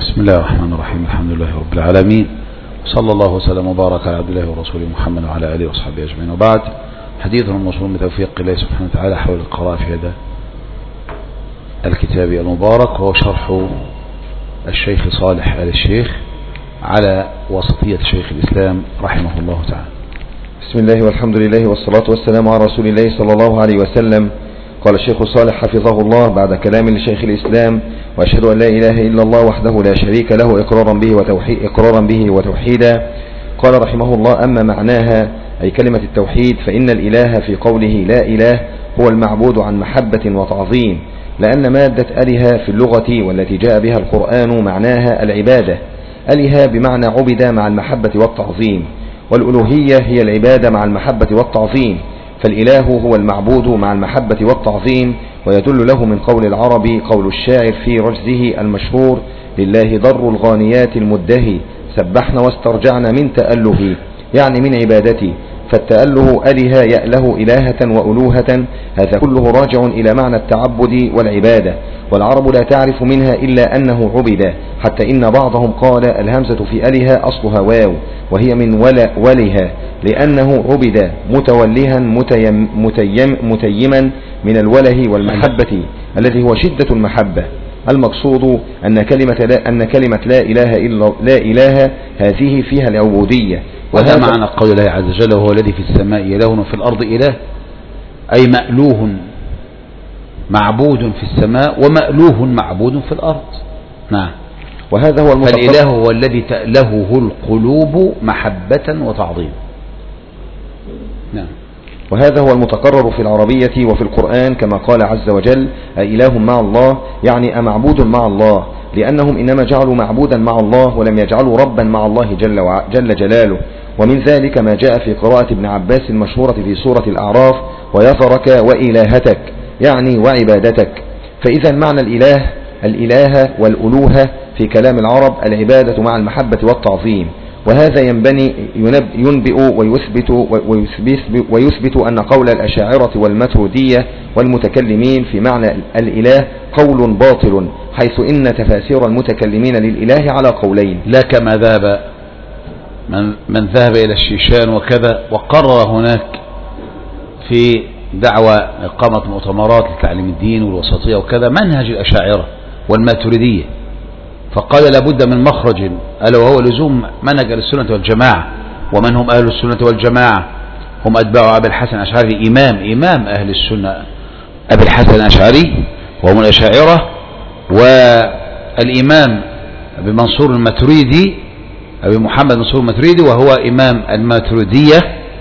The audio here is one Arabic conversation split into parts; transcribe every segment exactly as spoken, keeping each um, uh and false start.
بسم الله الرحمن الرحيم. الحمد لله رب العالمين، صلى الله وسلم وبارك على عبد الله ورسوله محمد وعلى آله وصحبه أجمعين، وبعد. حديثنا موصول بتوفيق الله سبحانه وتعالى حول القراءة في هذا الكتاب المبارك، وهو شرح الشيخ صالح آل الشيخ على وسطية شيخ الإسلام رحمه الله تعالى. بسم الله والحمد لله والصلاة والسلام على رسول الله صلى الله عليه وسلم. قال الشيخ صالح حفظه الله بعد كلام لشيخ الإسلام: وأشهد أن لا إله إلا الله وحده لا شريك له إقرارا به وتوحيد إقرارا به وتوحيدا. قال رحمه الله: أما معناها أي كلمة التوحيد فإن الإله في قوله لا إله هو المعبود عن محبة وتعظيم، لأن مادة أله في اللغة والتي جاء بها القرآن معناها العبادة. أله بمعنى عبد مع المحبة والتعظيم، والألوهية هي العبادة مع المحبة والتعظيم، فالإله هو المعبود مع المحبة والتعظيم. ويدل له من قول العرب قول الشاعر في رجزه المشهور: لله ضر الغانيات المدهي سبحنا واسترجعنا من تأله، يعني من عبادتي. فالتأله أله يأله إلهة وألوهة، هذا كله راجع إلى معنى التعبد والعبادة، والعرب لا تعرف منها إلا أنه عبد، حتى إن بعضهم قال الهمزة في أله أصلها واو، وهي من ولا ولها، لأنه عبد متولها متيم متيم متيما من الوله والمحبة الذي هو شدة المحبة. المقصود أن كلمة لا, أن كلمة لا إله إلا لا إله هذه فيها العبودية، وهذا معنى قول الله عز وجل: وهو الذي في السماء إله وفي الأرض إله، أي مألوه معبود في السماء ومألوه معبود في الأرض. نعم. وهذا هو المتقرر. فالإله هو الذي تألهه القلوب محبة وتعظيم. نعم. وهذا هو المتقرر في العربية وفي القرآن، كما قال عز وجل: أإله مع الله، يعني أمعبود مع الله، لأنهم إنما جعلوا معبودا مع الله ولم يجعلوا ربا مع الله جل, وع... جل جلاله. ومن ذلك ما جاء في قراءة ابن عباس المشهورة في سورة الأعراف: ويثرك وإلهتك، يعني وعبادتك. فإذا معنى الإله الإله والألوهة في كلام العرب العبادة مع المحبة والتعظيم. وهذا ينبني ينبئ ويثبت ويثبت, ويثبت أن قول الأشاعرة والماتريدية والمتكلمين في معنى الإله قول باطل، حيث إن تفاسير المتكلمين للإله على قولين، لا كما ذهب من, من ذهب إلى الشيشان وكذا وقرر هناك في دعوة إقامة مؤتمرات لتعليم الدين والوسطية وكذا منهج الأشاعرة والماتريدية، فقال لابد من مخرج، ألا وهو لزوم منهج السنة والجماعة. ومن هم أهل السنة والجماعة؟ هم أتباع أبي الحسن الأشعري، إمام إمام أهل السنة أبي الحسن الأشعري وهم الأشاعرة، والإمام أبي منصور الماتريدي أبي محمد منصور الماتريدي وهو إمام الماتريدية،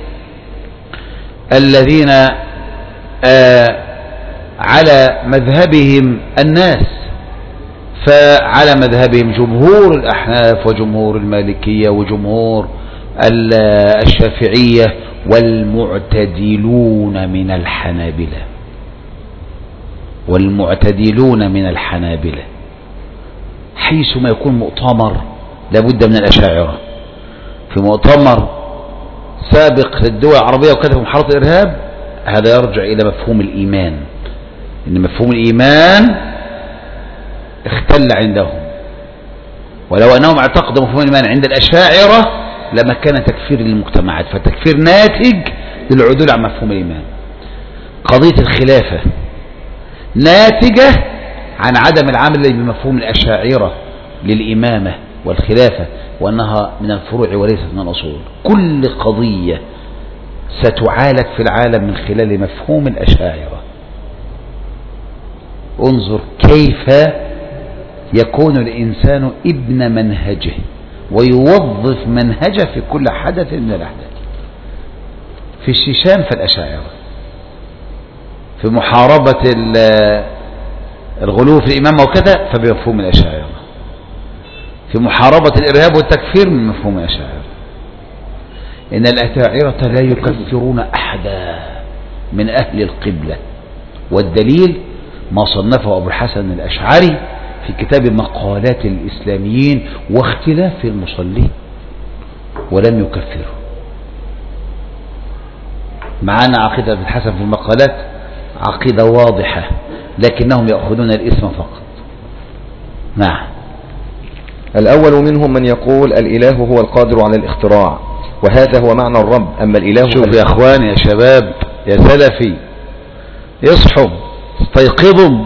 الذين آه على مذهبهم الناس، فعلى مذهبهم جمهور الأحناف وجمهور المالكية وجمهور الشافعية والمعتدلون من الحنابلة والمعتدلون من الحنابلة حيث ما يكون مؤتمر لابد من الأشاعرة. في مؤتمر سابق للدول العربية وكذا في محاربة الإرهاب، هذا يرجع إلى مفهوم الإيمان، إن مفهوم الإيمان اختل عندهم، ولو أنهم اعتقدوا مفهوم الإيمان عند الأشاعرة لما كان تكفير للمجتمعات، فالتكفير ناتج للعدول عن مفهوم الإيمان. قضية الخلافة ناتجة عن عدم العمل بمفهوم الأشاعرة للإمامة والخلافة، وأنها من الفروع وليست من الأصول. كل قضية ستعالج في العالم من خلال مفهوم الأشاعرة. انظر كيف يكون الإنسان ابن منهجه ويوظف منهجه في كل حدث من الأحداث. في الشيشان فالأشاعرة، في محاربة الغلو في الإمامة وكذا فبمفهوم الأشاعرة، في محاربة الإرهاب والتكفير من مفهوم الأشاعرة. إن الأشاعرة لا يكفرون أحدا من أهل القبلة، والدليل ما صنفه أبو الحسن الأشعري في كتاب مقالات الإسلاميين واختلاف المصلين، ولم يكفره. معنا عقيدة أبو الحسن في المقالات عقيدة واضحة، لكنهم يأخذون الاسم فقط. نعم. الأول منهم من يقول الإله هو القادر على الاختراع، وهذا هو معنى الرب. أما الإله شوف يا أخوان يا شباب يا سلفي، اصحوا استيقظوا،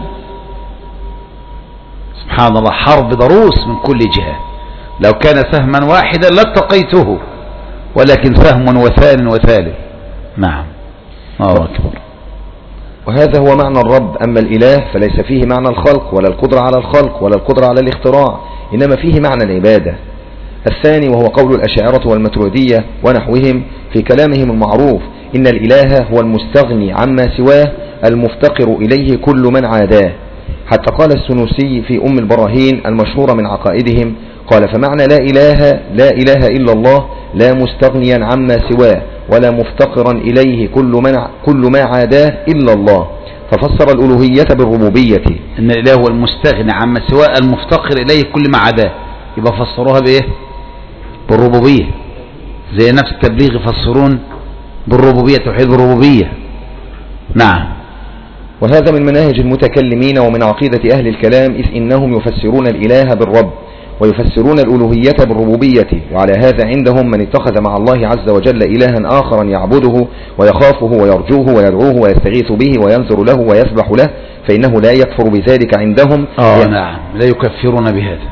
سبحان الله، حرب ضروس من كل جهة. لو كان سهما واحدا لاتقيته، ولكن سهم وثان وثالث. نعم، الله أكبر. وهذا هو معنى الرب. أما الإله فليس فيه معنى الخلق ولا القدرة على الخلق ولا القدرة على الاختراع، إنما فيه معنى العبادة. الثاني وهو قول الأشاعرة والماتريدية ونحوهم في كلامهم المعروف: إن الإله هو المستغني عما سواه المفتقر إليه كل من عاداه. حتى قال السنوسي في أم البراهين المشهورة من عقائدهم، قال: فمعنى لا إله لا إله إلا الله لا مستغنيا عما سواه ولا مفتقرا إليه كل من كل ما عاداه إلا الله. ففسر الألوهية بالربوبية، إن الإله هو المستغني عما سواه المفتقر إليه كل ما عاداه، يبقى فسروها بإيه؟ بالربوبية. زي نفس التبليغ يفسرون بالربوبية، توحيد الربوبية. نعم. وهذا من مناهج المتكلمين ومن عقيدة أهل الكلام، إذ إنهم يفسرون الإله بالرب ويفسرون الألوهية بالربوبية. وعلى هذا عندهم من اتخذ مع الله عز وجل إلها آخرا يعبده ويخافه ويرجوه ويدعوه ويستغيث به وينذر له ويسبح له، فإنه لا يكفر بذلك عندهم. آه نعم، لا يكفرون بهذا.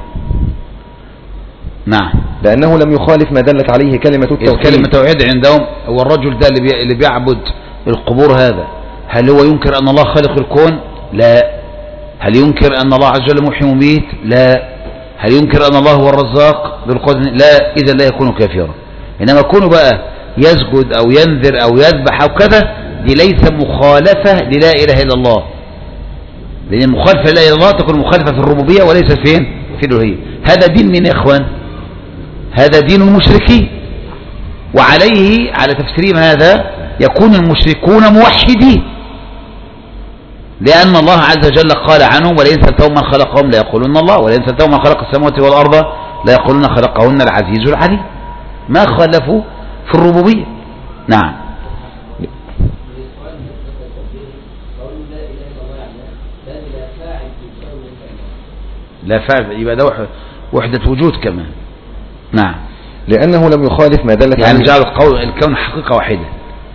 نعم، لأنه لم يخالف ما دلت عليه كلمة التوحيد. كلمة التوحيد عندهم هو الرجل ده اللي بيعبد القبور، هذا هل هو ينكر أن الله خالق الكون؟ لا. هل ينكر أن الله عز وجل محيي وميت؟ لا. هل ينكر أن الله هو الرزاق ذو القدرة؟ لا. إذا لا يكون كافرا. إنما كونه بقى يسجد أو ينذر أو يذبح أو كذا، دي ليس مخالفة للا إله إلا الله، لأن المخالفة لا إله إلا الله تكون مخالفة في الربوبية وليس فين؟ في الألوهية. هذا دين من يا إخوان؟ هذا دين المشركين، وعليه على تفسيرهم هذا يكون المشركون موحدين، لأن الله عز وجل قال عنهم: ولئن سألتهم من خلقهم لا يقولون الله، ولئن سألتهم من خلق السماوات والأرض لا يقولون خلقهن العزيز العليم. ما خالفوا في الربوبية. نعم. لا فاعل، يبقى ده وحدة وجود كمان. نعم، لأنه لم يخالف ما دلت يعني جعل الكون حقيقة واحدة،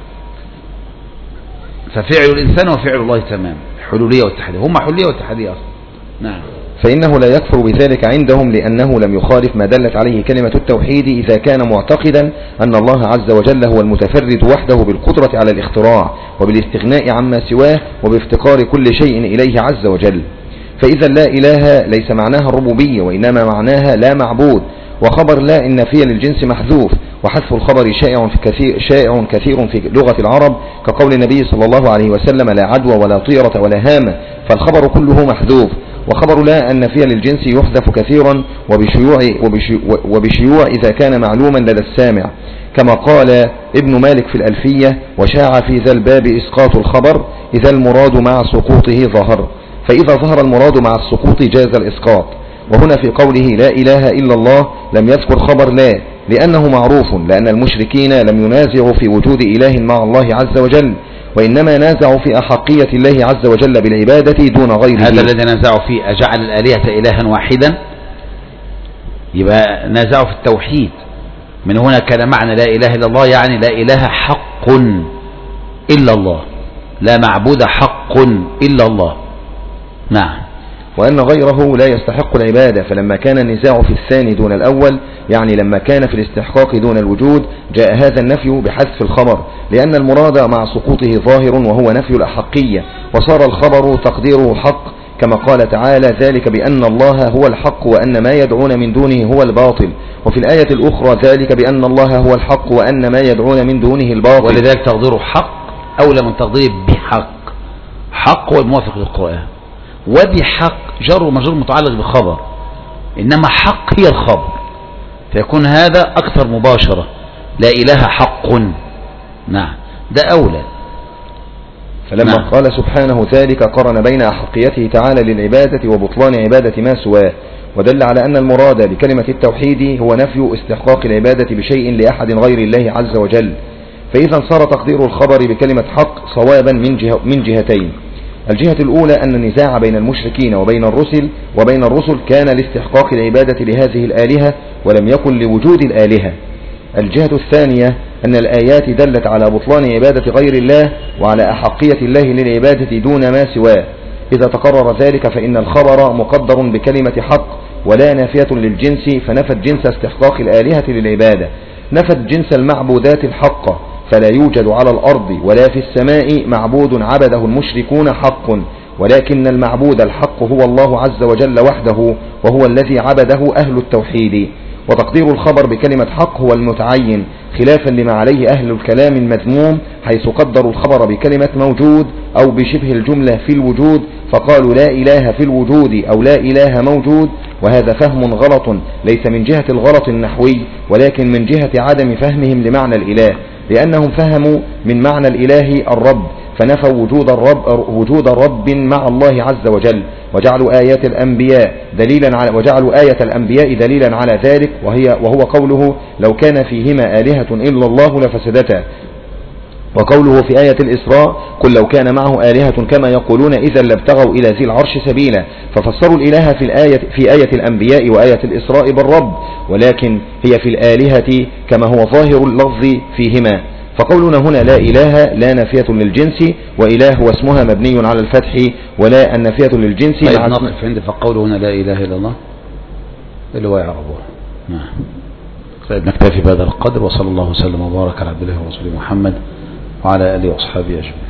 ففعل الإنسان وفعل الله تمام، حلولية والتحدية، هم حلولية والتحدية أصلا. نعم. فإنه لا يكفر بذلك عندهم، لأنه لم يخالف ما دلت عليه كلمة التوحيد إذا كان معتقدا أن الله عز وجل هو المتفرد وحده بالقدرة على الاختراع وبالاستغناء عما سواه وبافتقار كل شيء إليه عز وجل. فإذا لا إله ليس معناها الربوبية، وإنما معناها لا معبود. وخبر لا النافية للجنس محذوف، وحذف الخبر شائع في كثير, شائع كثير في لغة العرب، كقول النبي صلى الله عليه وسلم: لا عدوى ولا طيرة ولا هامة، فالخبر كله محذوف. وخبر لا النافية للجنس يحذف كثيرا وبشيوع, وبشيوع إذا كان معلوما لدى السامع، كما قال ابن مالك في الألفية: وشاع في ذا الباب إسقاط الخبر إذا المراد مع سقوطه ظهر. فإذا ظهر المراد مع السقوط جاز الإسقاط. وهنا في قوله لا إله إلا الله لم يذكر خبر لا، لأنه معروف، لأن المشركين لم ينازعوا في وجود إله مع الله عز وجل، وإنما نازعوا في أحقية الله عز وجل بالعبادة دون غيره. هذا الذي نازعوا فيه: أجعل الآلهة إلها واحدا؟ يبقى نازعوا في التوحيد. من هنا كان معنى لا إله إلا الله يعني لا إله حق إلا الله، لا معبود حق إلا الله. نعم. وأن غيره لا يستحق العبادة. فلما كان النزاع في الثاني دون الأول، يعني لما كان في الاستحقاق دون الوجود، جاء هذا النفي بحذف الخبر، لأن المراد مع سقوطه ظاهر وهو نفي الأحقية، وصار الخبر تقديره حق، كما قال تعالى: ذلك بأن الله هو الحق وأن ما يدعون من دونه هو الباطل. وفي الآية الأخرى: ذلك بأن الله هو الحق وأن ما يدعون من دونه الباطل. ولذلك تقديره حق أولى من تقديره بحق. حق هو الموافق للقرآن، وبحق جر ومجرور متعلق بخبر، إنما حق هي الخبر، فيكون هذا أكثر مباشرة. لا إله حق. نعم، ده أولى. فلما نعم. قال سبحانه ذلك قرن بين أحقيته تعالى للعبادة وبطلان عبادة ما سواه، ودل على أن المراد بكلمة التوحيد هو نفي استحقاق العبادة بشيء لأحد غير الله عز وجل. فإذا صار تقدير الخبر بكلمة حق صوابا من, جه من جهتين: الجهة الأولى أن النزاع بين المشركين وبين الرسل وبين الرسل كان لاستحقاق العبادة لهذه الآلهة ولم يكن لوجود الآلهة. الجهة الثانية أن الآيات دلت على بطلان عبادة غير الله وعلى أحقية الله للعبادة دون ما سواه. إذا تقرر ذلك فإن الخبر مقدر بكلمة حق ولا نافية للجنس، فنفت جنس استحقاق الآلهة للعبادة، نفت جنس المعبودات الحق، فلا يوجد على الأرض ولا في السماء معبود عبده المشركون حق، ولكن المعبود الحق هو الله عز وجل وحده، وهو الذي عبده أهل التوحيد. وتقدير الخبر بكلمة حق هو المتعين، خلافا لما عليه أهل الكلام المذموم، حيث قدروا الخبر بكلمة موجود أو بشبه الجملة في الوجود، فقالوا لا إله في الوجود أو لا إله موجود، وهذا فهم غلط ليس من جهة الغلط النحوي ولكن من جهة عدم فهمهم لمعنى الإله، لأنهم فهموا من معنى الإله الرب فنفوا وجود الرب وجود رب مع الله عز وجل، وجعلوا آيات الأنبياء دليلا على وجعلوا آية الأنبياء دليلا على ذلك، وهي وهو قوله لو كان فيهما آلهة إلا الله لفسدتا، وقوله في آية الإسراء قل لو كان معه آلهة كما يقولون إذا لابتغوا إلى ذي العرش سبيلا، ففسروا الإله في الآية في آية الأنبياء وآية الإسراء بالرب، ولكن هي في الآلهة كما هو ظاهر اللفظ فيهما. فقولنا هنا لا إله لا نافية للجنس، وإله واسمها مبني على الفتح ولا النافية للجنس. طيب نقف عند فقوله هنا لا إله إلا الله اللي هو يعربوه. نعم. طيب نكتفي بهذا القدر، وصلى الله وسلم وبارك على عبد الله ورسوله محمد وعلى آله وأصحابه أجمعين.